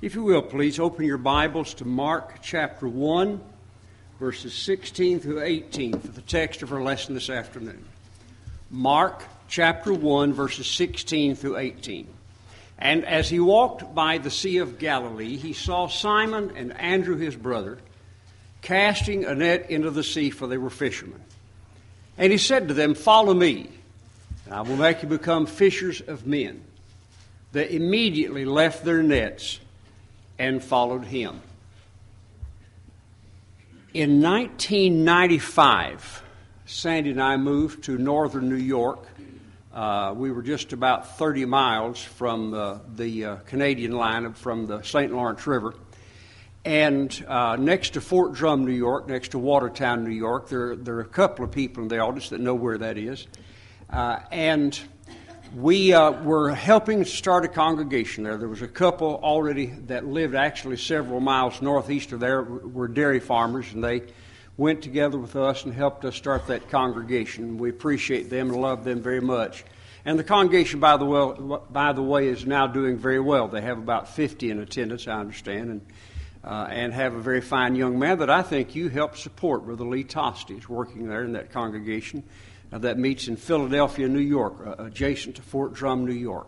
If you will, please open your Bibles to Mark chapter 1, verses 16 through 18 for the text of our lesson this afternoon. Mark chapter 1, verses 16 through 18. And as he walked by the Sea of Galilee, he saw Simon and Andrew his brother casting a net into the sea, for they were fishermen. And he said to them, "Follow me, and I will make you become fishers of men." They immediately left their nets and followed him. In 1995, Sandy and I moved to northern New York. We were just about 30 miles from the Canadian line, from the St. Lawrence River. And next to Fort Drum, New York, next to Watertown, New York, there are a couple of people in the audience that know where that is. And we were helping start a congregation there. There was a couple already that lived actually several miles northeast of there, were dairy farmers, and they went together with us and helped us start that congregation. We appreciate them and love them very much. And the congregation, by the way, is now doing very well. They have about 50 in attendance, I understand, and have a very fine young man that I think you helped support, Brother Lee Tosti, is working there in that congregation. That meets in Philadelphia, New York, adjacent to Fort Drum, New York.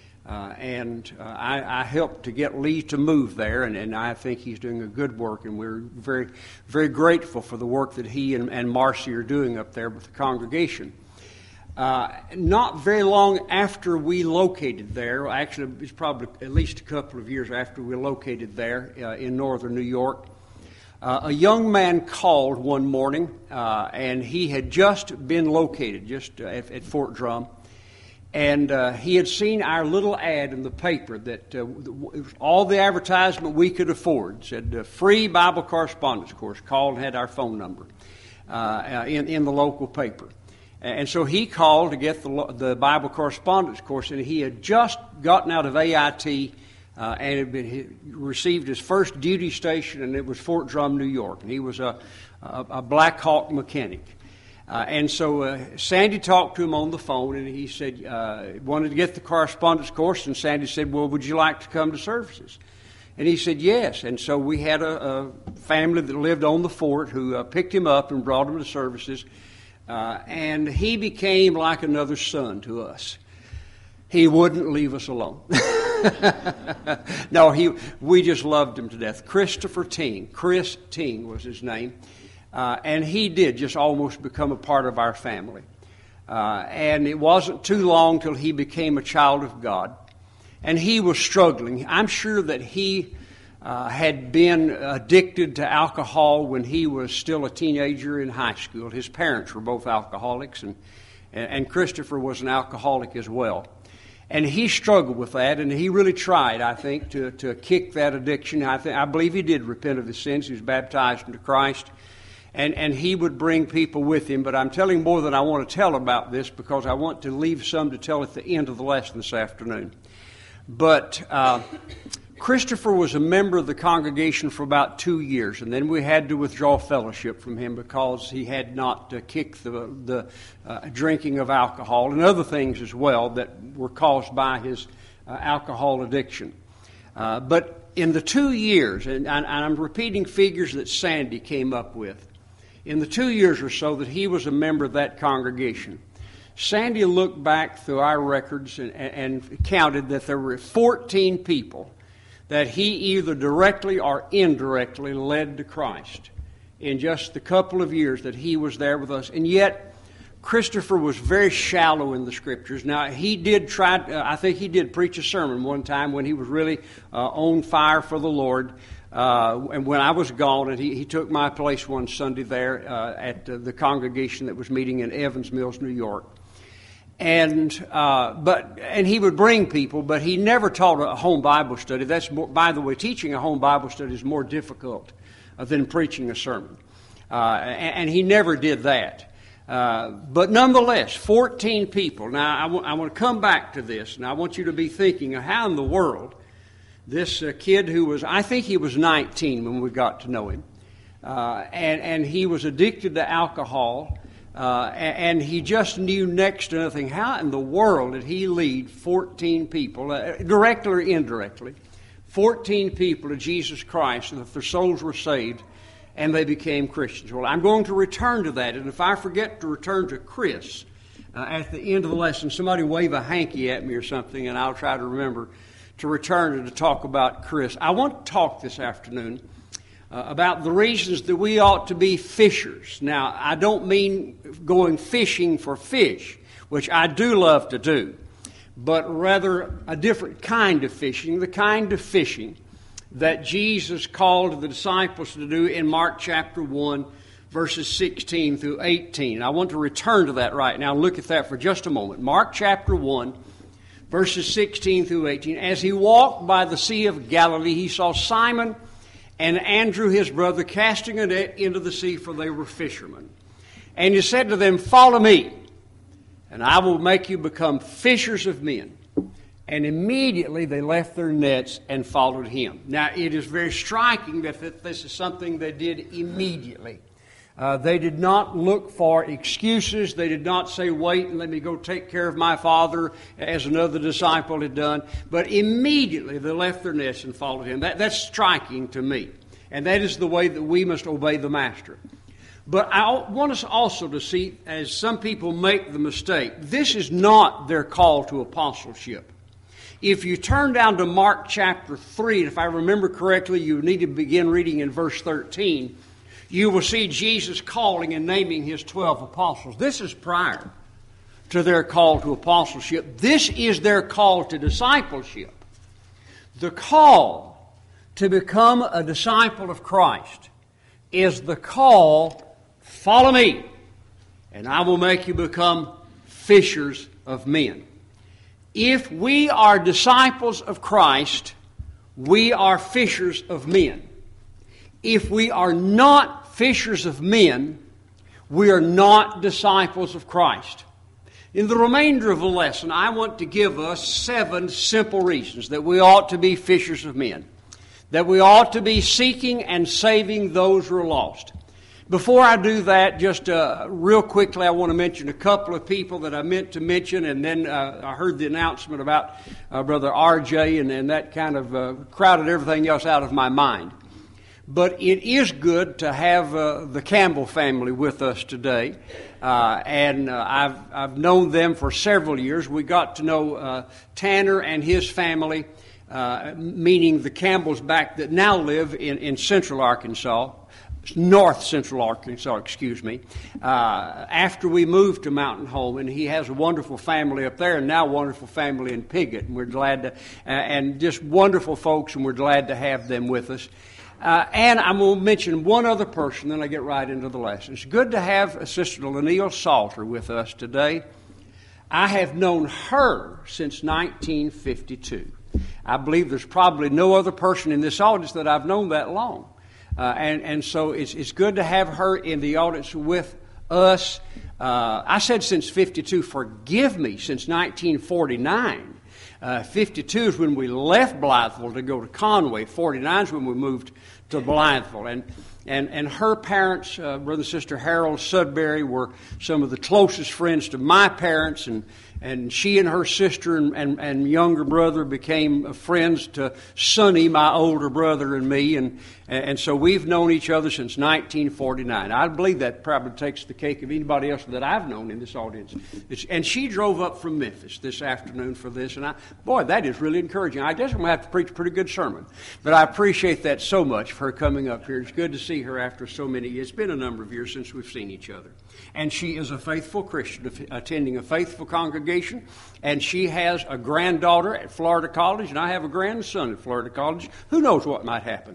I helped to get Lee to move there, and I think he's doing a good work, and we're very, very grateful for the work that he and Marcy are doing up there with the congregation. Not very long after we located there, actually it's probably at least a couple of years after we located there in northern New York, a young man called one morning, and he had just been located at Fort Drum, and he had seen our little ad in the paper that it was all the advertisement we could afford. It said free Bible correspondence course. Called and had our phone number in the local paper. And so he called to get the Bible correspondence course, and he had just gotten out of AIT and he received his first duty station, and it was Fort Drum, New York. And he was a Black Hawk mechanic. And so Sandy talked to him on the phone, and he said, wanted to get the correspondence course, and Sandy said, "Well, would you like to come to services?" And he said, "Yes." And so we had a family that lived on the fort who picked him up and brought him to services. And he became like another son to us. He wouldn't leave us alone. No, we just loved him to death. Christopher Ting. Chris Ting was his name. And he did just almost become a part of our family. And it wasn't too long till he became a child of God. And he was struggling. I'm sure that he had been addicted to alcohol when he was still a teenager in high school. His parents were both alcoholics, and Christopher was an alcoholic as well. And he struggled with that, and he really tried, I think, to kick that addiction. I believe he did repent of his sins. He was baptized into Christ, and he would bring people with him. But I'm telling more than I want to tell about this because I want to leave some to tell at the end of the lesson this afternoon. But Christopher was a member of the congregation for about 2 years, and then we had to withdraw fellowship from him because he had not kicked the drinking of alcohol and other things as well that were caused by his alcohol addiction. But in the 2 years, and I'm repeating figures that Sandy came up with, in the 2 years or so that he was a member of that congregation, Sandy looked back through our records and counted that there were 14 people that he either directly or indirectly led to Christ in just the couple of years that he was there with us. And yet, Christopher was very shallow in the Scriptures. Now, he did try, I think he did preach a sermon one time when he was really on fire for the Lord. And when I was gone, and he took my place one Sunday there at the congregation that was meeting in Evans Mills, New York. And he would bring people, but he never taught a home Bible study. That's more, by the way, teaching a home Bible study is more difficult than preaching a sermon, and he never did that. But nonetheless, 14 people. Now I want to come back to this, and I want you to be thinking of how in the world this kid who was, I think he was 19 when we got to know him, and he was addicted to alcohol. And he just knew next to nothing. How in the world did he lead 14 people, directly or indirectly, 14 people to Jesus Christ, and that their souls were saved, and they became Christians. Well, I'm going to return to that, and if I forget to return to Chris at the end of the lesson, somebody wave a hanky at me or something, and I'll try to remember to return to talk about Chris. I want to talk this afternoon about the reasons that we ought to be fishers. Now, I don't mean going fishing for fish, which I do love to do, but rather a different kind of fishing, the kind of fishing that Jesus called the disciples to do in Mark chapter 1, verses 16 through 18. I want to return to that right now. Look at that for just a moment. Mark chapter 1, verses 16 through 18. As he walked by the Sea of Galilee, he saw Simon and Andrew his brother casting a net into the sea, for they were fishermen. And he said to them, "Follow me, and I will make you become fishers of men." And immediately they left their nets and followed him. Now, it is very striking that this is something they did immediately. They did not look for excuses. They did not say, "Wait and let me go take care of my father," as another disciple had done. But immediately they left their nets and followed him. That's striking to me. And that is the way that we must obey the Master. But I want us also to see, as some people make the mistake, this is not their call to apostleship. If you turn down to Mark chapter 3, if I remember correctly, you need to begin reading in verse 13, you will see Jesus calling and naming his 12 apostles. This is prior to their call to apostleship. This is their call to discipleship. The call to become a disciple of Christ is the call, "Follow me, and I will make you become fishers of men." If we are disciples of Christ, we are fishers of men. If we are not fishers of men, we are not disciples of Christ. In the remainder of the lesson, I want to give us 7 simple reasons that we ought to be fishers of men, that we ought to be seeking and saving those who are lost. Before I do that, just real quickly, I want to mention a couple of people that I meant to mention, and then I heard the announcement about Brother R.J., and that kind of crowded everything else out of my mind. But it is good to have the Campbell family with us today, and I've known them for several years. We got to know Tanner and his family, meaning the Campbells back that now live in central Arkansas. North Central Arkansas, after we moved to Mountain Home, and he has a wonderful family up there, and now a wonderful family in Piggott, and we're glad to, and just wonderful folks, and we're glad to have them with us. And I'm going to mention one other person, then I get right into the lesson. It's good to have Sister Lanille Salter with us today. I have known her since 1952. I believe there's probably no other person in this audience that I've known that long. And so it's good to have her in the audience with us. I said since 52, forgive me, since 1949. 52 is when we left Blytheville to go to Conway. 49 is when we moved to Blytheville. And her parents, brother and sister Harold Sudbury, were some of the closest friends to my parents, and she and her sister and younger brother became friends to Sonny, my older brother, and me, and so we've known each other since 1949. I believe that probably takes the cake of anybody else that I've known in this audience. And she drove up from Memphis this afternoon for this, and boy, that is really encouraging. I guess I'm going to have to preach a pretty good sermon, but I appreciate that so much for her coming up here. It's good to see her after so many years. It's been a number of years since we've seen each other. And she is a faithful Christian, attending a faithful congregation, and she has a granddaughter at Florida College, and I have a grandson at Florida College. Who knows what might happen?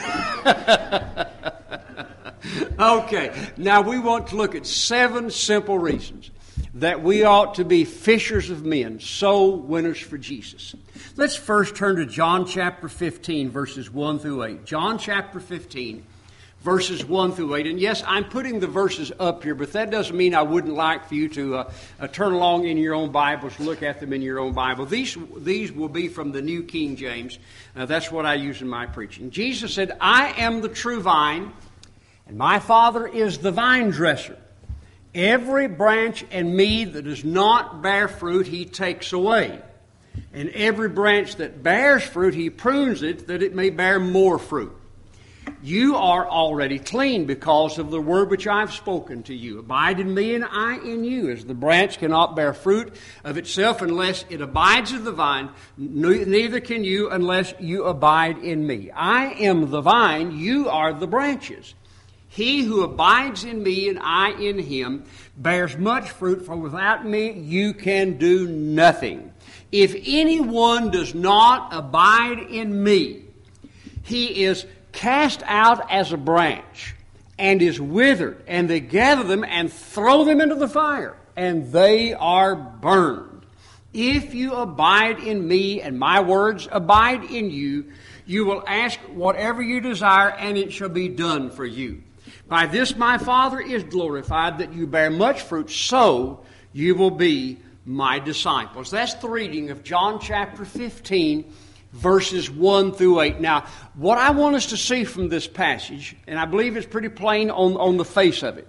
Okay, now we want to look at 7 simple reasons that we ought to be fishers of men, soul winners for Jesus. Let's first turn to John chapter 15, verses 1 through 8. John chapter 15, verses 1 through 8. And yes, I'm putting the verses up here, but that doesn't mean I wouldn't like for you to turn along in your own Bibles, look at them in your own Bible. These will be from the New King James. That's what I use in my preaching. Jesus said, "I am the true vine, and my Father is the vine dresser. Every branch in me that does not bear fruit, he takes away. And every branch that bears fruit, He prunes it that it may bear more fruit. You are already clean because of the word which I have spoken to you. Abide in me and I in you. As the branch cannot bear fruit of itself unless it abides in the vine, neither can you unless you abide in me. I am the vine, you are the branches. He who abides in me and I in him bears much fruit, for without me you can do nothing. If anyone does not abide in me, he is cast out as a branch and is withered, and they gather them and throw them into the fire, and they are burned. If you abide in me and my words abide in you, you will ask whatever you desire, and it shall be done for you. By this my Father is glorified, that you bear much fruit, so you will be my disciples. That's the reading of John chapter 15, verses 1 through 8. Now, what I want us to see from this passage, and I believe it's pretty plain on the face of it,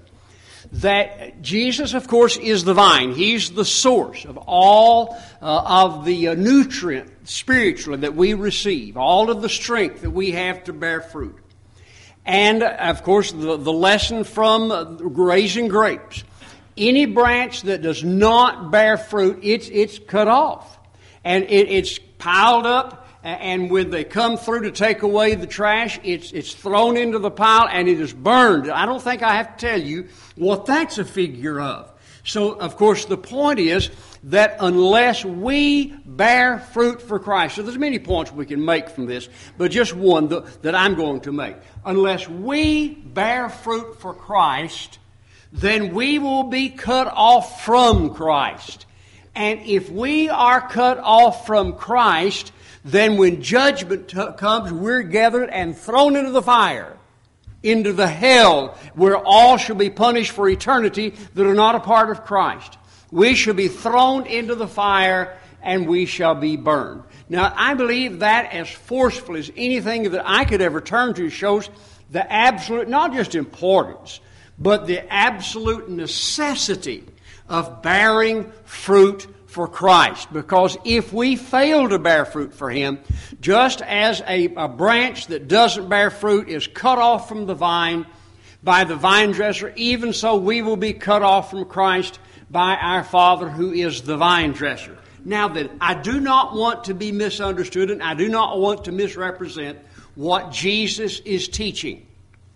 that Jesus, of course, is the vine. He's the source of all of the nutrient spiritually that we receive, all of the strength that we have to bear fruit. And, of course, the lesson from raising grapes. Any branch that does not bear fruit, it's cut off. And it's piled up. And when they come through to take away the trash, it's thrown into the pile and it is burned. I don't think I have to tell you what that's a figure of. So, of course, the point is that unless we bear fruit for Christ, so there's many points we can make from this, but just one that I'm going to make. Unless we bear fruit for Christ, then we will be cut off from Christ. And if we are cut off from Christ, then when judgment comes, we're gathered and thrown into the fire, into the hell, where all shall be punished for eternity that are not a part of Christ. We shall be thrown into the fire, and we shall be burned. Now, I believe that as forceful as anything that I could ever turn to shows the absolute, not just importance, but the absolute necessity of bearing fruit for Christ. Because if we fail to bear fruit for Him, just as a branch that doesn't bear fruit is cut off from the vine by the vine dresser, even so we will be cut off from Christ by our Father who is the vine dresser. Now then, I do not want to be misunderstood, and I do not want to misrepresent what Jesus is teaching.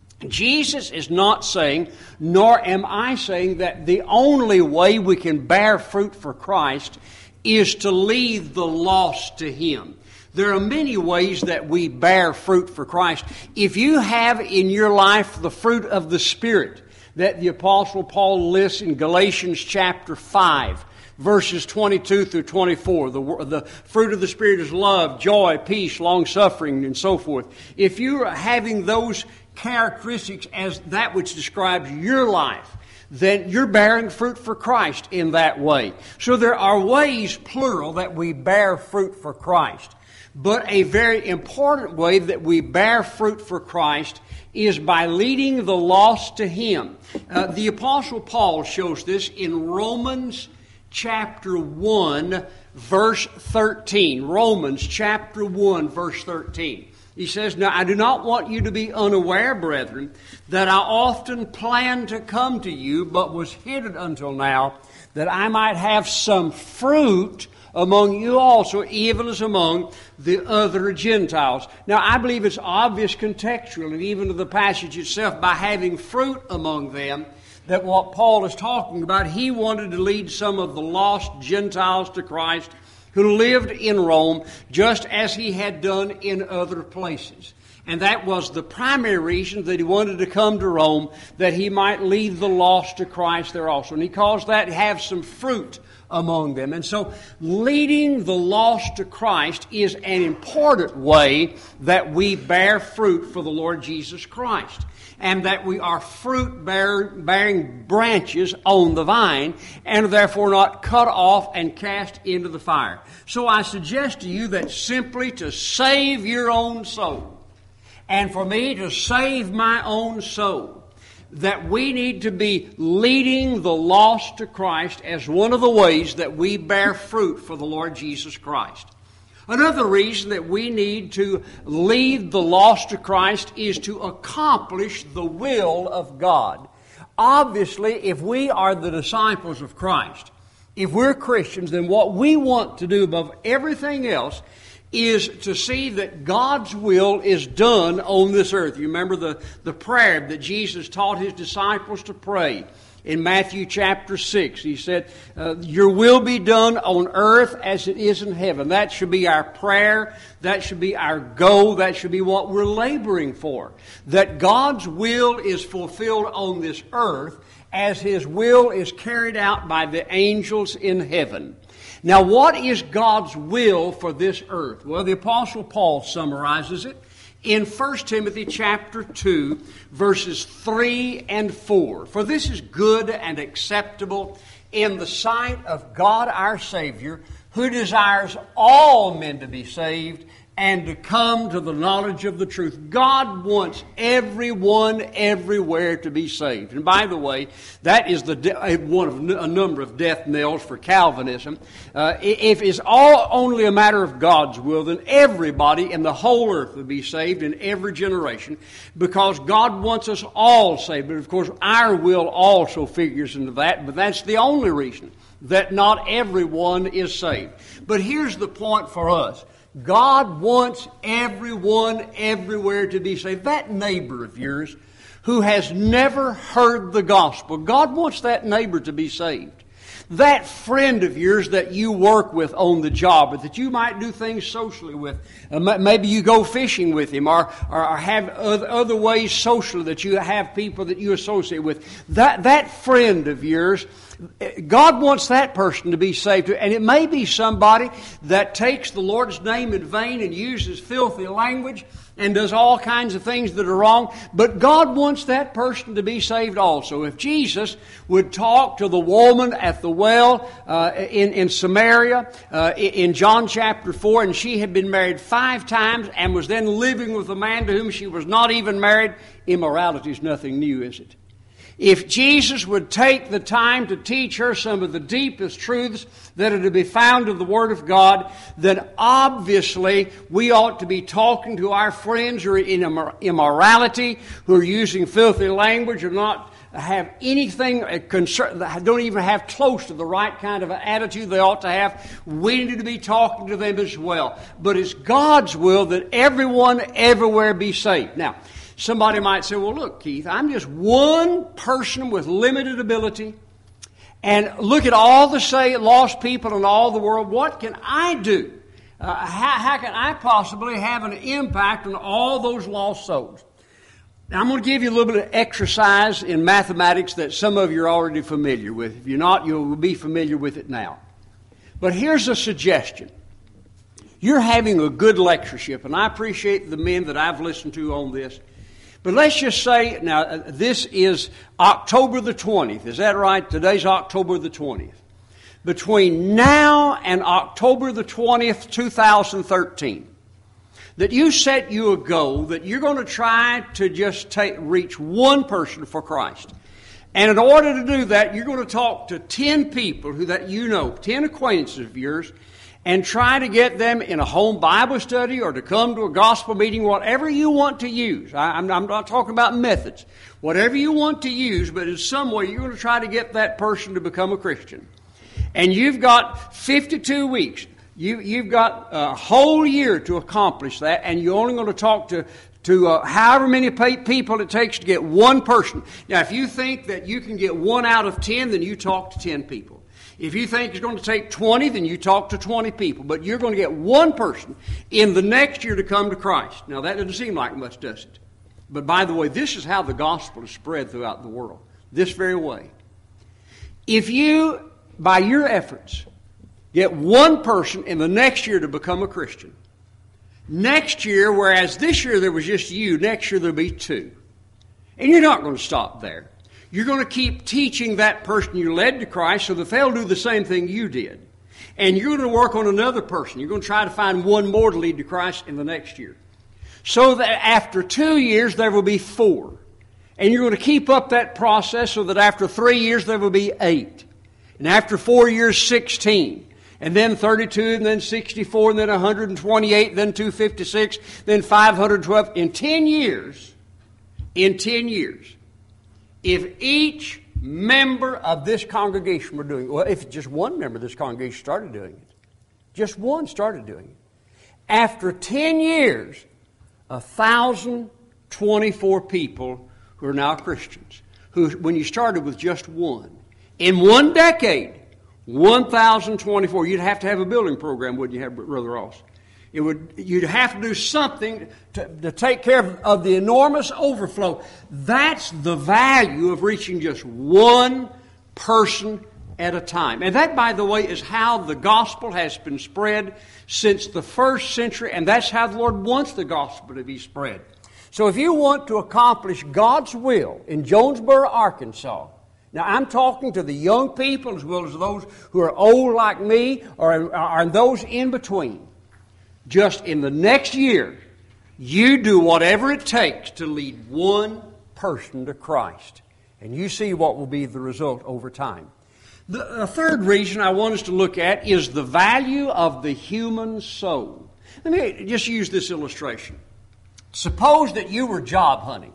Jesus is not saying, nor am I saying, that the only way we can bear fruit for Christ is to lead the lost to Him. There are many ways that we bear fruit for Christ. If you have in your life the fruit of the Spirit that the Apostle Paul lists in Galatians chapter 5, verses 22 through 24. The fruit of the Spirit is love, joy, peace, long-suffering, and so forth. If you're having those characteristics as that which describes your life, then you're bearing fruit for Christ in that way. So there are ways, plural, that we bear fruit for Christ. But a very important way that we bear fruit for Christ is by leading the lost to Him. The Apostle Paul shows this in Romans chapter 1, verse 13. Romans chapter 1, verse 13. He says, "Now I do not want you to be unaware, brethren, that I often planned to come to you, but was hidden until now, that I might have some fruit among you also, even as among the other Gentiles." Now, I believe it's obvious contextually, even to the passage itself, by having fruit among them, that what Paul is talking about, he wanted to lead some of the lost Gentiles to Christ who lived in Rome, just as he had done in other places. And that was the primary reason that he wanted to come to Rome, that he might lead the lost to Christ there also. And he calls that have some fruit among them. And so leading the lost to Christ is an important way that we bear fruit for the Lord Jesus Christ. And that we are fruit-bearing branches on the vine, and are therefore not cut off and cast into the fire. So I suggest to you that simply to save your own soul, and for me to save my own soul, that we need to be leading the lost to Christ as one of the ways that we bear fruit for the Lord Jesus Christ. Another reason that we need to lead the lost to Christ is to accomplish the will of God. Obviously, if we are the disciples of Christ, if we're Christians, then what we want to do above everything else is to see that God's will is done on this earth. You remember the prayer that Jesus taught His disciples to pray in Matthew chapter 6. He said, your will be done on earth as it is in heaven. That should be our prayer. That should be our goal. That should be what we're laboring for. That God's will is fulfilled on this earth as His will is carried out by the angels in heaven. Now, what is God's will for this earth? Well, the Apostle Paul summarizes it in 1 Timothy chapter 2, verses 3 and 4. For this is good and acceptable in the sight of God our Savior, who desires all men to be saved and to come to the knowledge of the truth. God wants everyone everywhere to be saved. And by the way, that is one of a number of death knells for Calvinism. If it's all only a matter of God's will, then everybody in the whole earth will be saved in every generation, because God wants us all saved. But of course, our will also figures into that, but that's the only reason that not everyone is saved. But here's the point for us. God wants everyone everywhere to be saved. That neighbor of yours who has never heard the gospel, God wants that neighbor to be saved. That friend of yours that you work with on the job, or that you might do things socially with, maybe you go fishing with him, or have other ways socially that you have people that you associate with. That friend of yours, God wants that person to be saved. And it may be somebody that takes the Lord's name in vain and uses filthy language and does all kinds of things that are wrong. But God wants that person to be saved also. If Jesus would talk to the woman at the well in Samaria in John chapter 4, and she had been married 5 times and was then living with a man to whom she was not even married, immorality is nothing new, is it? If Jesus would take the time to teach her some of the deepest truths that are to be found in the Word of God, then obviously we ought to be talking to our friends who are in immorality, who are using filthy language, or not have anything concern, don't even have close to the right kind of attitude they ought to have. We need to be talking to them as well. But it's God's will that everyone everywhere be saved. Now, somebody might say, well, look, Keith, I'm just one person with limited ability, and look at all the lost people in all the world. What can I do? How can I possibly have an impact on all those lost souls? Now, I'm going to give you a little bit of exercise in mathematics that some of you are already familiar with. If you're not, you'll be familiar with it now. But here's a suggestion. You're having a good lectureship, and I appreciate the men that I've listened to on this. But let's just say, now, this is October the 20th. Is that right? Today's October the 20th. Between now and October the 20th, 2013, that you set you a goal that you're going to try to just reach one person for Christ. And in order to do that, you're going to talk to 10 people that you know, 10 acquaintances of yours, and try to get them in a home Bible study or to come to a gospel meeting, whatever you want to use. I'm not talking about methods. Whatever you want to use, but in some way you're going to try to get that person to become a Christian. And you've got 52 weeks. You've got a whole year to accomplish that, and you're only going to talk to however many people it takes to get one person. Now, if you think that you can get 1 out of 10, then you talk to 10 people. If you think it's going to take 20, then you talk to 20 people. But you're going to get one person in the next year to come to Christ. Now, that doesn't seem like much, does it? But by the way, this is how the gospel is spread throughout the world. This very way. If you, by your efforts, get one person in the next year to become a Christian, next year, whereas this year there was just you, next year there'll be 2. And you're not going to stop there. You're going to keep teaching that person you led to Christ so that they'll do the same thing you did. And you're going to work on another person. You're going to try to find one more to lead to Christ in the next year. So that after 2 years, there will be 4. And you're going to keep up that process so that after 3 years there will be 8. And after 4 years, 16. And then 32, and then 64, and then 128, then 256, then 512. In 10 years, if each member of this congregation were doing it, well, if just one member of this congregation started doing it, just one started doing it, after 10 years, 1,024 people who are now Christians, who, when you started with just one, in 1 decade, 1,024. You'd have to have a building program, wouldn't you, Brother Ross? You'd have to do something to take care of the enormous overflow. That's the value of reaching just one person at a time. And that, by the way, is how the gospel has been spread since the first century, and that's how the Lord wants the gospel to be spread. So if you want to accomplish God's will in Jonesboro, Arkansas, now, I'm talking to the young people as well as those who are old like me or those in between. Just in the next year, you do whatever it takes to lead one person to Christ. And you see what will be the result over time. The third reason I want us to look at is the value of the human soul. Let me just use this illustration. Suppose that you were job hunting.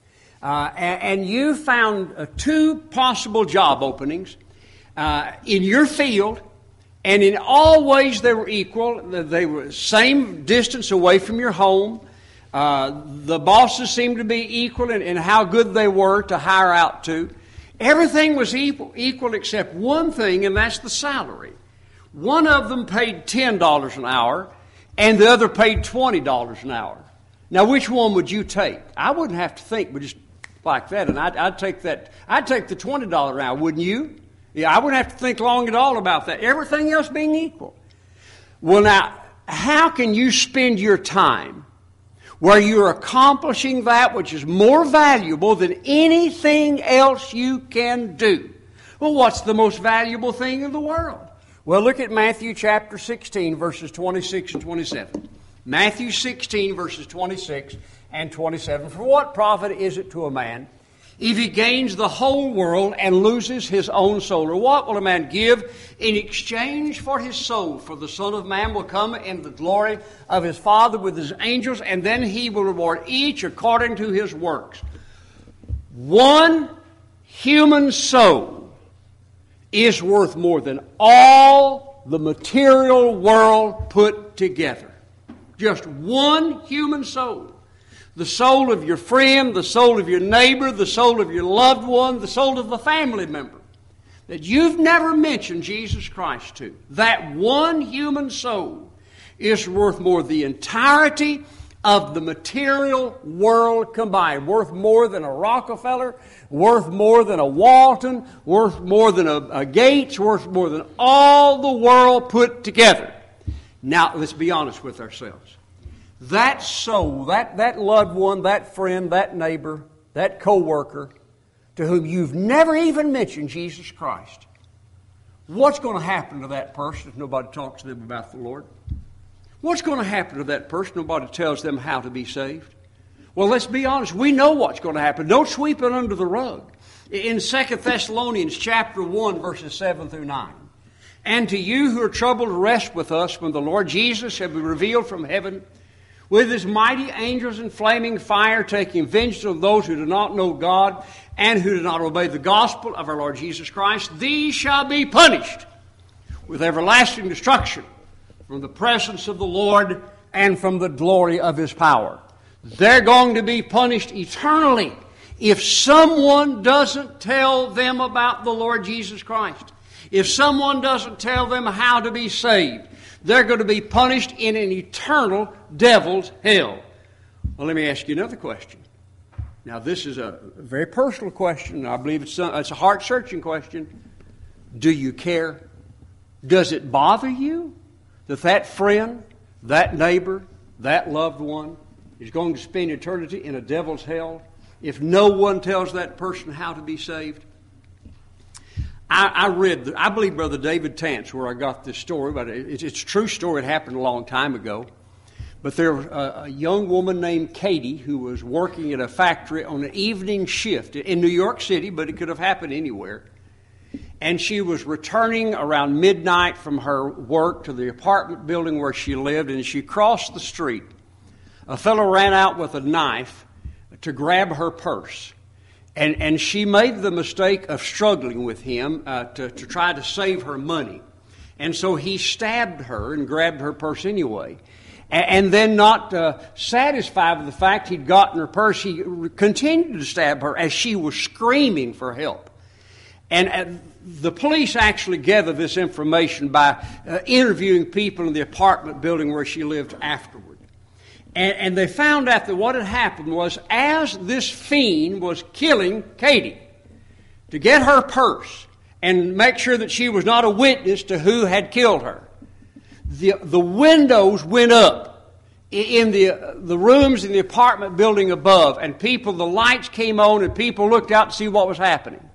And you found 2 possible job openings in your field, and in all ways they were equal. They were same distance away from your home. The bosses seemed to be equal in how good they were to hire out to. Everything was equal except one thing, and that's the salary. One of them paid $10 an hour, and the other paid $20 an hour. Now, which one would you take? I wouldn't have to think, but just like that, and I'd take that. I'd take the $20 an hour, wouldn't you? Yeah, I wouldn't have to think long at all about that. Everything else being equal. Well, now, how can you spend your time where you're accomplishing that which is more valuable than anything else you can do? Well, what's the most valuable thing in the world? Well, look at Matthew chapter 16, verses 26 and 27. Matthew 16, verses 26 and 27. For what profit is it to a man if he gains the whole world and loses his own soul? Or what will a man give in exchange for his soul? For the Son of Man will come in the glory of his Father with his angels, and then he will reward each according to his works. One human soul is worth more than all the material world put together. Just one human soul. The soul of your friend, the soul of your neighbor, the soul of your loved one, the soul of a family member that you've never mentioned Jesus Christ to. That one human soul is worth more than the entirety of the material world combined. Worth more than a Rockefeller, worth more than a Walton, worth more than a Gates, worth more than all the world put together. Now, let's be honest with ourselves. That soul, that loved one, that friend, that neighbor, that co-worker to whom you've never even mentioned Jesus Christ, what's going to happen to that person if nobody talks to them about the Lord? What's going to happen to that person? Nobody tells them how to be saved. Well, let's be honest. We know what's going to happen. Don't sweep it under the rug. In 2 Thessalonians chapter 1, verses 7 through 9. And to you who are troubled, rest with us when the Lord Jesus shall be revealed from heaven with his mighty angels in flaming fire, taking vengeance on those who do not know God and who do not obey the gospel of our Lord Jesus Christ. These shall be punished with everlasting destruction from the presence of the Lord and from the glory of his power. They're going to be punished eternally if someone doesn't tell them about the Lord Jesus Christ. If someone doesn't tell them how to be saved, they're going to be punished in an eternal devil's hell. Well, let me ask you another question. Now, this is a very personal question. I believe it's a heart-searching question. Do you care? Does it bother you that friend, that neighbor, that loved one is going to spend eternity in a devil's hell if no one tells that person how to be saved? I believe Brother David Tance, where I got this story, but it's a true story. It happened a long time ago. But there was a young woman named Katie who was working at a factory on an evening shift in New York City, but it could have happened anywhere. And she was returning around midnight from her work to the apartment building where she lived, and she crossed the street. A fellow ran out with a knife to grab her purse. And she made the mistake of struggling with him to try to save her money. And so he stabbed her and grabbed her purse anyway. And then, not satisfied with the fact he'd gotten her purse, he continued to stab her as she was screaming for help. And the police actually gathered this information by interviewing people in the apartment building where she lived afterward. And they found out that what had happened was, as this fiend was killing Katie to get her purse and make sure that she was not a witness to who had killed her, the windows went up in the rooms in the apartment building above, and the lights came on, and people looked out to see what was happening.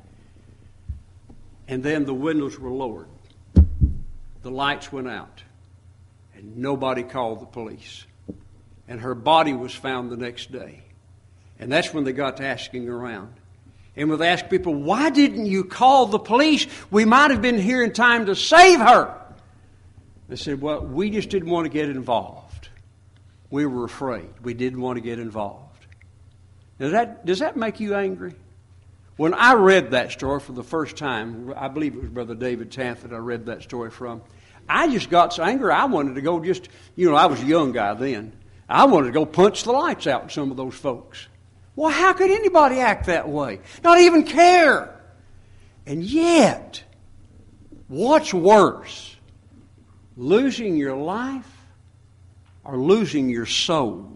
And then the windows were lowered. The lights went out, and nobody called the police. And her body was found the next day. And that's when they got to asking around. And when they asked people, why didn't you call the police? We might have been here in time to save her. They said, well, we just didn't want to get involved. We were afraid. We didn't want to get involved. Now does that make you angry? When I read that story for the first time, I believe it was Brother David Taft that I read that story from, I just got so angry I wanted to go I was a young guy then. I wanted to go punch the lights out with some of those folks. Well, how could anybody act that way? Not even care. And yet, what's worse? Losing your life or losing your soul?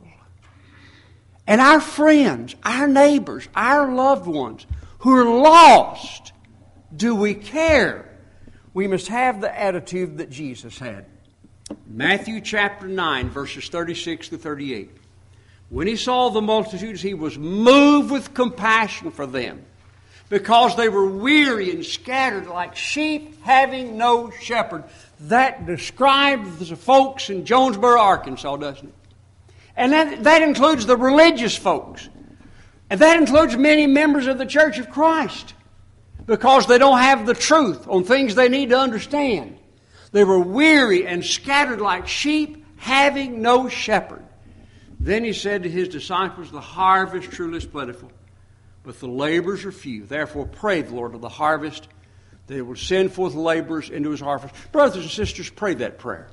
And our friends, our neighbors, our loved ones who are lost, do we care? We must have the attitude that Jesus had. Matthew chapter 9, verses 36 to 38. When he saw the multitudes, he was moved with compassion for them, because they were weary and scattered like sheep having no shepherd. That describes the folks in Jonesboro, Arkansas, doesn't it? And that includes the religious folks. And that includes many members of the Church of Christ, because they don't have the truth on things they need to understand. They were weary and scattered like sheep, having no shepherd. Then he said to his disciples, the harvest truly is plentiful, but the laborers are few. Therefore pray the Lord of the harvest that he will send forth laborers into his harvest. Brothers and sisters, pray that prayer.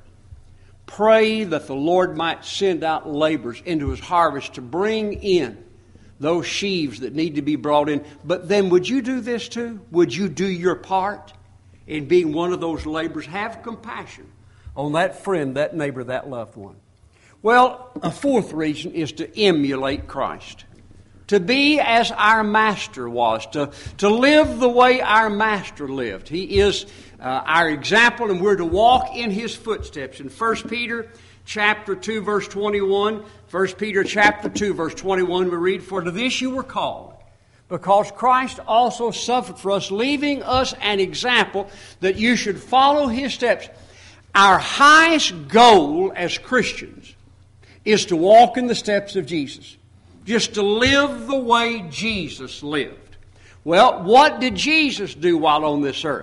Pray that the Lord might send out laborers into his harvest to bring in those sheaves that need to be brought in. But then would you do this too? Would you do your part in being one of those laborers? Have compassion on that friend, that neighbor, that loved one. Well, a fourth reason is to emulate Christ. To be as our Master was. To live the way our Master lived. He is our example, and we're to walk in his footsteps. In 1 Peter chapter 2, verse 21, 1 Peter chapter 2, verse 21, we read, for to this you were called, because Christ also suffered for us, leaving us an example that you should follow his steps. Our highest goal as Christians is to walk in the steps of Jesus. Just to live the way Jesus lived. Well, what did Jesus do while on this earth?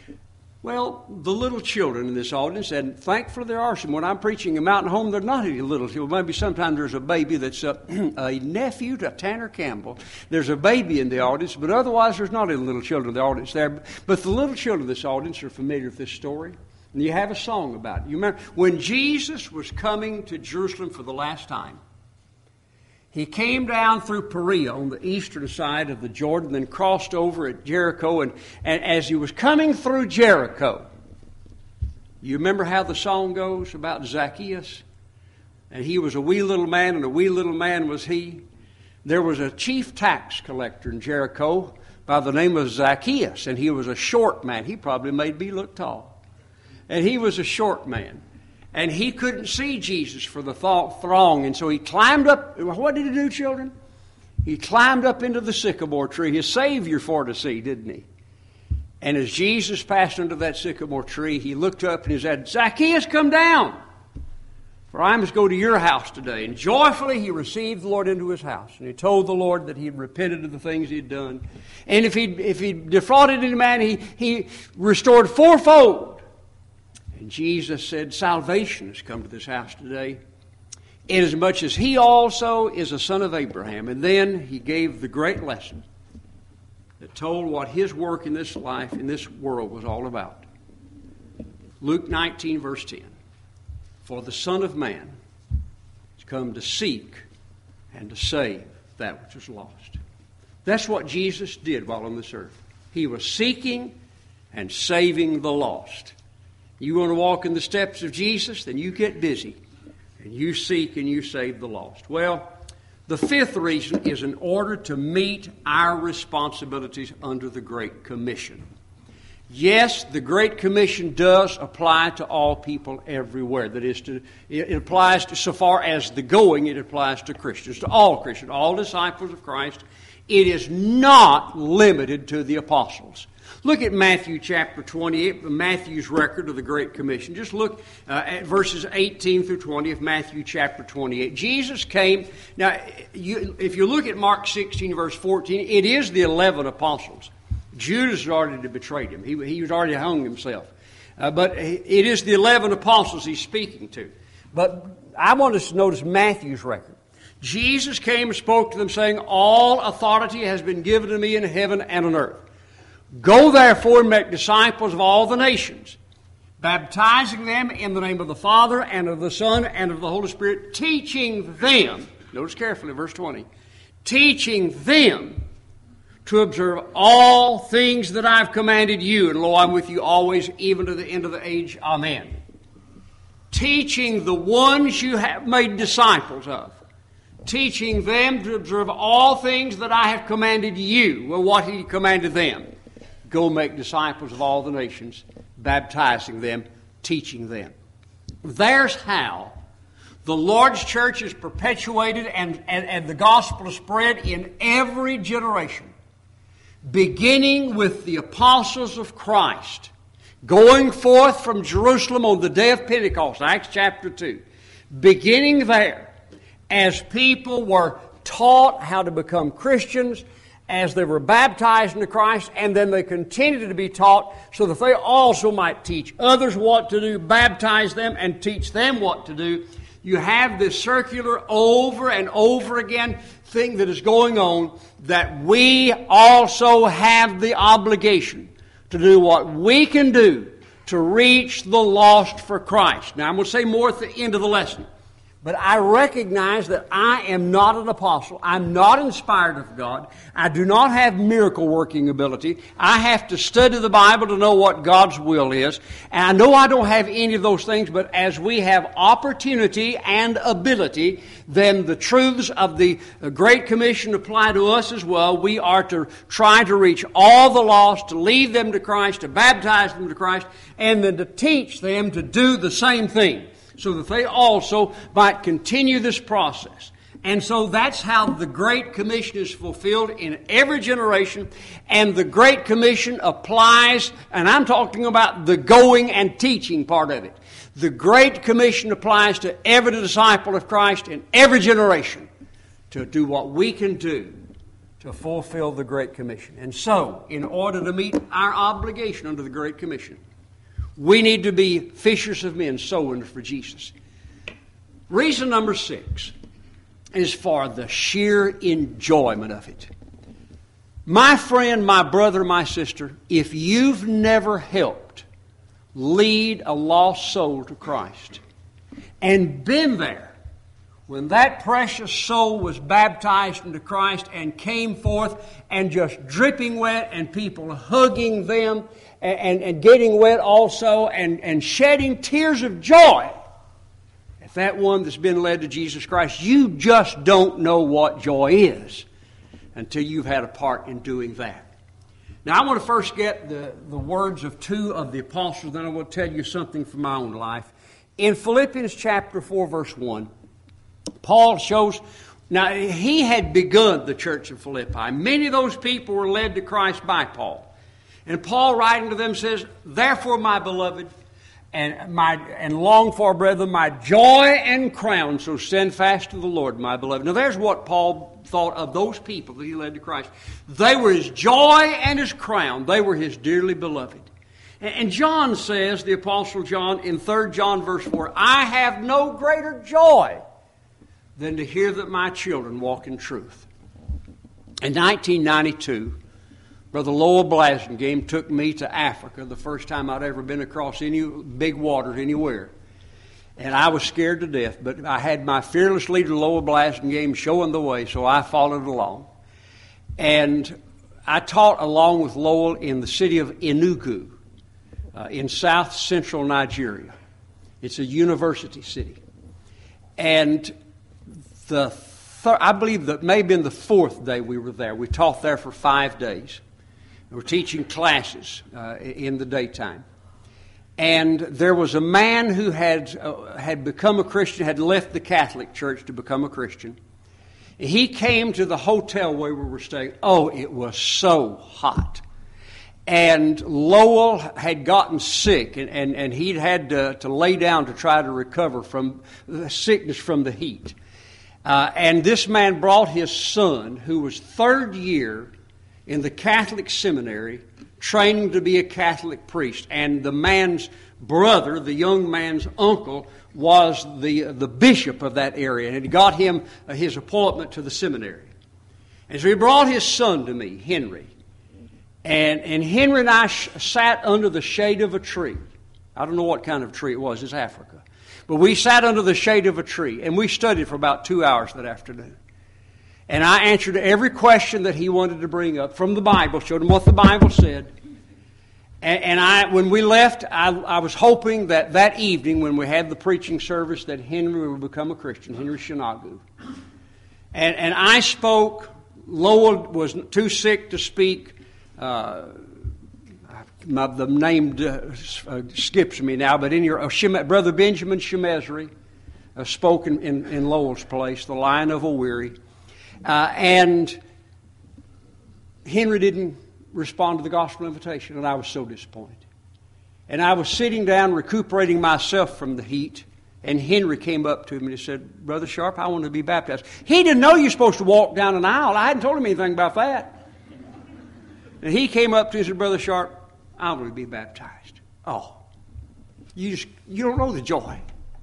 Well, the little children in this audience, and thankfully there are some. When I'm preaching a mountain home, there are not any little children. Maybe sometimes there's a baby that's a nephew to Tanner Campbell. There's a baby in the audience, but otherwise there's not any little children in the audience there. But the little children in this audience are familiar with this story. And you have a song about it. You remember when Jesus was coming to Jerusalem for the last time, he came down through Perea on the eastern side of the Jordan, then crossed over at Jericho. And as he was coming through Jericho, you remember how the song goes about Zacchaeus? And he was a wee little man, and a wee little man was he. There was a chief tax collector in Jericho by the name of Zacchaeus, and he was a short man. He probably made me look tall. And he was a short man. And he couldn't see Jesus for the throng. And so he climbed up. What did he do, children? He climbed up into the sycamore tree, his Savior for to see, didn't he? And as Jesus passed under that sycamore tree, he looked up and he said, Zacchaeus, come down. For I must go to your house today. And joyfully he received the Lord into his house. And he told the Lord that he had repented of the things he had done. And if he defrauded any man, he restored fourfold. And Jesus said, salvation has come to this house today, inasmuch as he also is a son of Abraham. And then he gave the great lesson that told what his work in this life, in this world, was all about. Luke 19, verse 10. For the Son of Man has come to seek and to save that which was lost. That's what Jesus did while on this earth. He was seeking and saving the lost. You want to walk in the steps of Jesus? Then you get busy and you seek and you save the lost. Well, the fifth reason is in order to meet our responsibilities under the Great Commission. Yes, the Great Commission does apply to all people everywhere. That is, it applies to, so far as the going, it applies to Christians, all disciples of Christ. It is not limited to the apostles. Look at Matthew chapter 28, Matthew's record of the Great Commission. Just look at verses 18 through 20 of Matthew chapter 28. Jesus came. Now, if you look at Mark 16, verse 14, it is the 11 apostles. Judas had already betrayed him. He was already hung himself. But it is the 11 apostles he's speaking to. But I want us to notice Matthew's record. Jesus came and spoke to them, saying, all authority has been given to me in heaven and on earth. Go therefore and make disciples of all the nations, baptizing them in the name of the Father and of the Son and of the Holy Spirit, teaching them, notice carefully, verse 20, teaching them to observe all things that I've commanded you. And lo, I'm with you always, even to the end of the age. Amen. Teaching the ones you have made disciples of. Teaching them to observe all things that I have commanded you. Well, what he commanded them? Go make disciples of all the nations, baptizing them, teaching them. There's how the Lord's church is perpetuated and the gospel is spread in every generation. Beginning with the apostles of Christ, going forth from Jerusalem on the day of Pentecost, Acts chapter 2. Beginning there, as people were taught how to become Christians, as they were baptized into Christ, and then they continued to be taught so that they also might teach others what to do, baptize them, and teach them what to do. You have this circular over and over again thing that is going on, that we also have the obligation to do what we can do to reach the lost for Christ. Now, I'm going to say more at the end of the lesson. But I recognize that I am not an apostle. I'm not inspired of God. I do not have miracle working ability. I have to study the Bible to know what God's will is. And I know I don't have any of those things, but as we have opportunity and ability, then the truths of the Great Commission apply to us as well. We are to try to reach all the lost, to lead them to Christ, to baptize them to Christ, and then to teach them to do the same thing, so that they also might continue this process. And so that's how the Great Commission is fulfilled in every generation. And the Great Commission applies, and I'm talking about the going and teaching part of it. The Great Commission applies to every disciple of Christ in every generation to do what we can do to fulfill the Great Commission. And so, in order to meet our obligation under the Great Commission, we need to be fishers of men, soul winners for Jesus. Reason number 6 is for the sheer enjoyment of it. My friend, my brother, my sister, if you've never helped lead a lost soul to Christ and been there when that precious soul was baptized into Christ and came forth and just dripping wet and people hugging them and getting wet also and shedding tears of joy, if that one that's been led to Jesus Christ, you just don't know what joy is until you've had a part in doing that. Now, I want to first get the words of 2 of the apostles, then I will tell you something from my own life. In Philippians chapter 4, verse 1, Paul shows, now he had begun the church of Philippi. Many of those people were led to Christ by Paul. And Paul, writing to them, says, therefore, my beloved, and long for, brethren, my joy and crown. So stand fast to the Lord, my beloved. Now there's what Paul thought of those people that he led to Christ. They were his joy and his crown. They were his dearly beloved. And John says, the Apostle John, in 3 John verse 4, I have no greater joy than to hear that my children walk in truth. In 1992, Brother Lowell Blasingame took me to Africa, the first time I'd ever been across any big waters anywhere. And I was scared to death, but I had my fearless leader, Lowell Blasingame, showing the way, so I followed along. And I taught along with Lowell in the city of Enugu, in south central Nigeria. It's a university city. And I believe that may have been the 4th day we were there. We taught there for 5 days. We were teaching classes in the daytime. And there was a man who had become a Christian, had left the Catholic Church to become a Christian. He came to the hotel where we were staying. Oh, it was so hot. And Lowell had gotten sick, and he'd had to lay down to try to recover from the sickness from the heat. And this man brought his son, who was 3rd year in the Catholic seminary, training to be a Catholic priest. And the man's brother, the young man's uncle, was the bishop of that area, and he got him his appointment to the seminary. And so he brought his son to me, Henry. And Henry and I sat under the shade of a tree. I don't know what kind of tree it was. It's Africa. But we sat under the shade of a tree, and we studied for about 2 hours that afternoon. And I answered every question that he wanted to bring up from the Bible, showed him what the Bible said. And when we left, I was hoping that evening when we had the preaching service that Henry would become a Christian, Henry Shinagu. And I spoke. Lowell was too sick to speak. The name skips me now, but Brother Benjamin Shemesri spoke in Lowell's place, the Lion of Oweary. And Henry didn't respond to the gospel invitation, and I was so disappointed. And I was sitting down recuperating myself from the heat, and Henry came up to me and he said, Brother Sharp, I want to be baptized. He didn't know you're supposed to walk down an aisle. I hadn't told him anything about that. And he came up to me and said, Brother Sharp, I want to be baptized. Oh, you don't know the joy.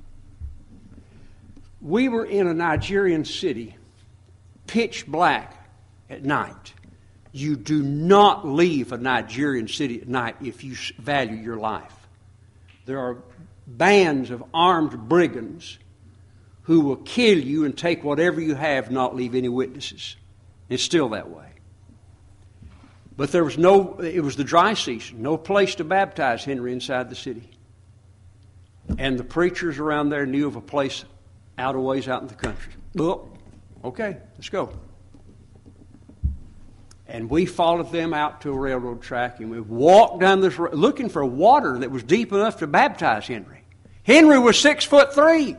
We were in a Nigerian city, pitch black at night. You do not leave a Nigerian city at night if you value your life. There are bands of armed brigands who will kill you and take whatever you have, not leave any witnesses. It's still that way. But it was the dry season, no place to baptize Henry inside the city. And the preachers around there knew of a place out a ways out in the country. Well, okay, let's go. And we followed them out to a railroad track, and we walked down this road looking for water that was deep enough to baptize Henry. Henry was 6'3".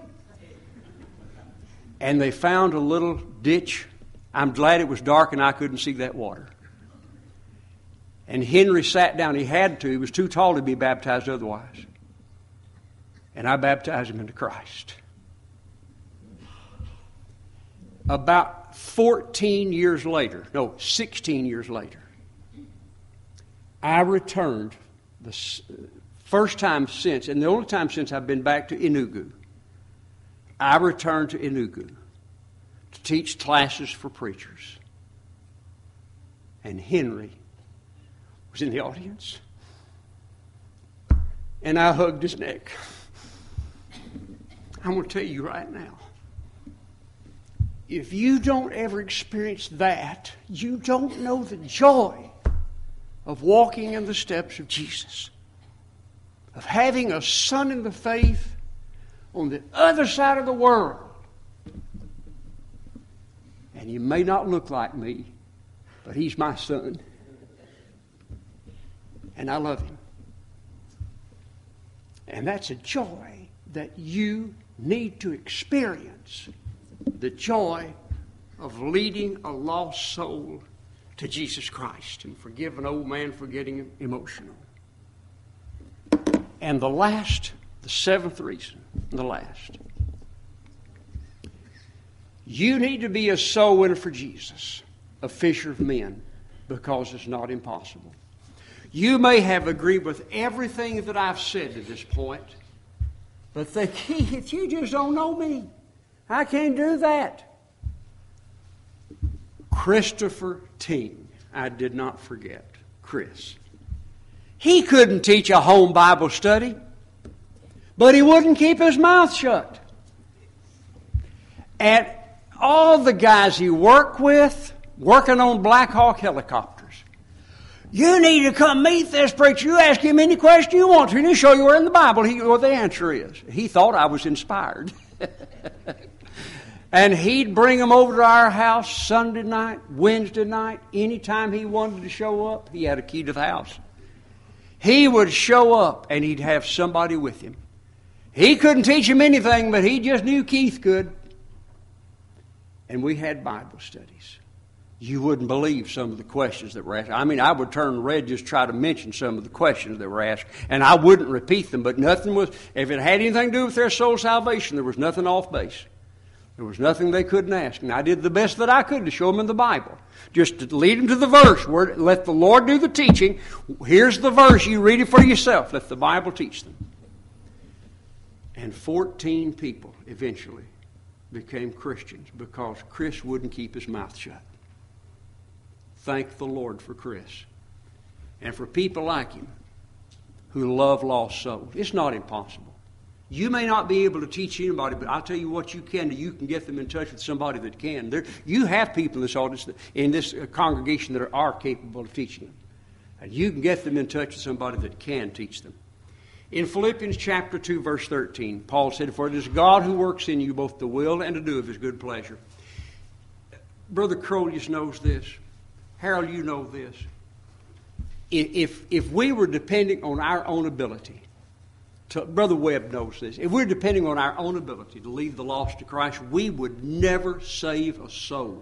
And they found a little ditch. I'm glad it was dark and I couldn't see that water. And Henry sat down. He had to. He was too tall to be baptized otherwise. And I baptized him into Christ. About 16 years later, I returned the first time since, and the only time since I've been back to Enugu. I returned to Enugu to teach classes for preachers. And Henry was in the audience. And I hugged his neck. I'm going to tell you right now, if you don't ever experience that, you don't know the joy of walking in the steps of Jesus, of having a son in the faith on the other side of the world. And he may not look like me, but he's my son. And I love him. And that's a joy that you need to experience. The joy of leading a lost soul to Jesus Christ and forgive an old man for getting emotional. And the seventh reason, the last. You need to be a soul winner for Jesus, a fisher of men, because it's not impossible. You may have agreed with everything that I've said to this point, but if you just don't know me, I can't do that. Christopher Ting, I did not forget, Chris. He couldn't teach a home Bible study, but he wouldn't keep his mouth shut. And all the guys he worked with, working on Black Hawk helicopters, you need to come meet this preacher. You ask him any question you want to, and he'll show you where in the Bible what the answer is. He thought I was inspired. And he'd bring them over to our house Sunday night, Wednesday night. Anytime he wanted to show up, he had a key to the house. He would show up, and he'd have somebody with him. He couldn't teach him anything, but he just knew Keith could. And we had Bible studies. You wouldn't believe some of the questions that were asked. I mean, I would turn red just try to mention some of the questions that were asked, and I wouldn't repeat them, but nothing was, if it had anything to do with their soul salvation, there was nothing off base. There was nothing they couldn't ask. And I did the best that I could to show them in the Bible. Just to lead them to the verse. Let the Lord do the teaching. Here's the verse. You read it for yourself. Let the Bible teach them. And 14 people eventually became Christians because Chris wouldn't keep his mouth shut. Thank the Lord for Chris. And for people like him who love lost souls. It's not impossible. You may not be able to teach anybody, but I'll tell you what you can do. You can get them in touch with somebody that can. You have people in this audience, in this congregation that are capable of teaching them. And you can get them in touch with somebody that can teach them. In Philippians chapter 2, verse 13, Paul said, "For it is God who works in you both to will and to do of his good pleasure." Brother Crolius knows this. Harold, you know this. If we were depending on our own ability, Brother Webb knows this. If we're depending on our own ability to lead the lost to Christ, we would never save a soul.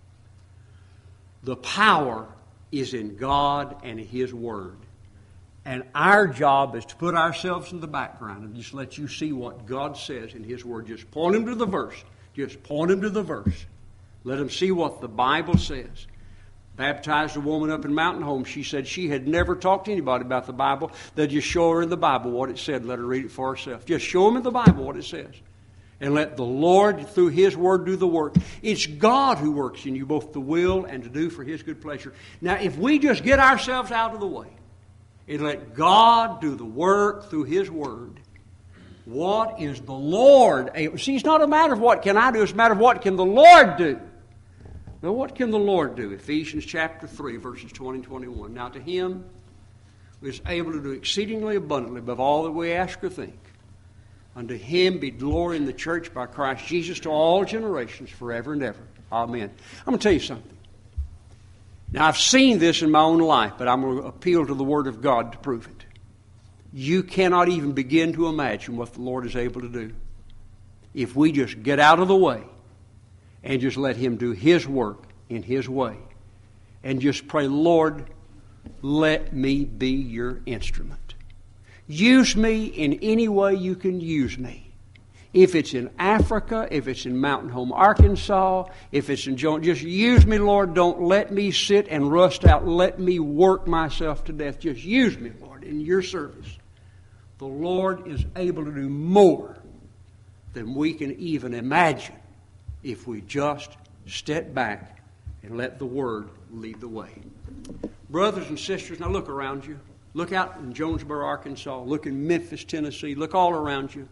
The power is in God and His Word. And our job is to put ourselves in the background and just let you see what God says in His Word. Just point them to the verse. Just point them to the verse. Let them see what the Bible says. Baptized a woman up in Mountain Home. She said she had never talked to anybody about the Bible. They'd just show her in the Bible what it said. Let her read it for herself. Just show them in the Bible what it says. And let the Lord, through His Word, do the work. It's God who works in you both to will and to do for His good pleasure. Now, if we just get ourselves out of the way and let God do the work through His Word, what is the Lord able? See, it's not a matter of what can I do. It's a matter of what can the Lord do. Now, what can the Lord do? Ephesians chapter 3, verses 20 and 21. Now, to Him who is able to do exceedingly abundantly above all that we ask or think, unto Him be glory in the church by Christ Jesus to all generations forever and ever. Amen. I'm going to tell you something. Now, I've seen this in my own life, but I'm going to appeal to the Word of God to prove it. You cannot even begin to imagine what the Lord is able to do if we just get out of the way and just let Him do His work in His way. And just pray, Lord, let me be your instrument. Use me in any way you can use me. If it's in Africa, if it's in Mountain Home, Arkansas, if it's in Jones, just use me, Lord. Don't let me sit and rust out. Let me work myself to death. Just use me, Lord, in your service. The Lord is able to do more than we can even imagine if we just step back and let the Word lead the way. Brothers and sisters, now look around you. Look out in Jonesboro, Arkansas. Look in Memphis, Tennessee. Look all around you.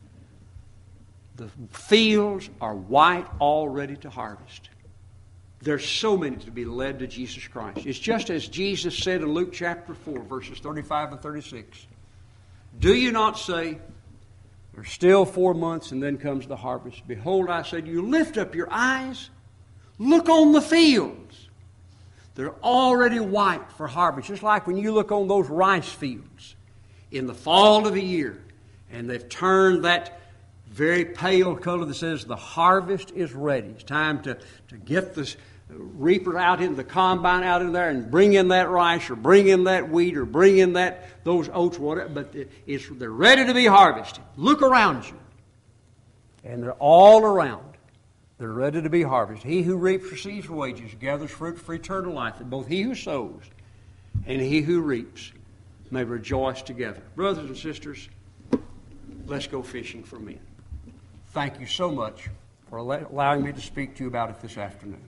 The fields are white, all ready to harvest. There's so many to be led to Jesus Christ. It's just as Jesus said in Luke chapter 4, verses 35 and 36. Do you not say, there's still 4 months and then comes the harvest? Behold, I say to you, lift up your eyes, look on the fields. They're already white for harvest. Just like when you look on those rice fields in the fall of the year, and they've turned that very pale color that says the harvest is ready. It's time to get reapers out in the combine out in there and bring in that rice or bring in that wheat or bring in those oats, whatever. But they're ready to be harvested. Look around you. And they're all around. They're ready to be harvested. He who reaps receives wages, gathers fruit for eternal life. That both he who sows and he who reaps may rejoice together. Brothers and sisters, let's go fishing for men. Thank you so much for allowing me to speak to you about it this afternoon.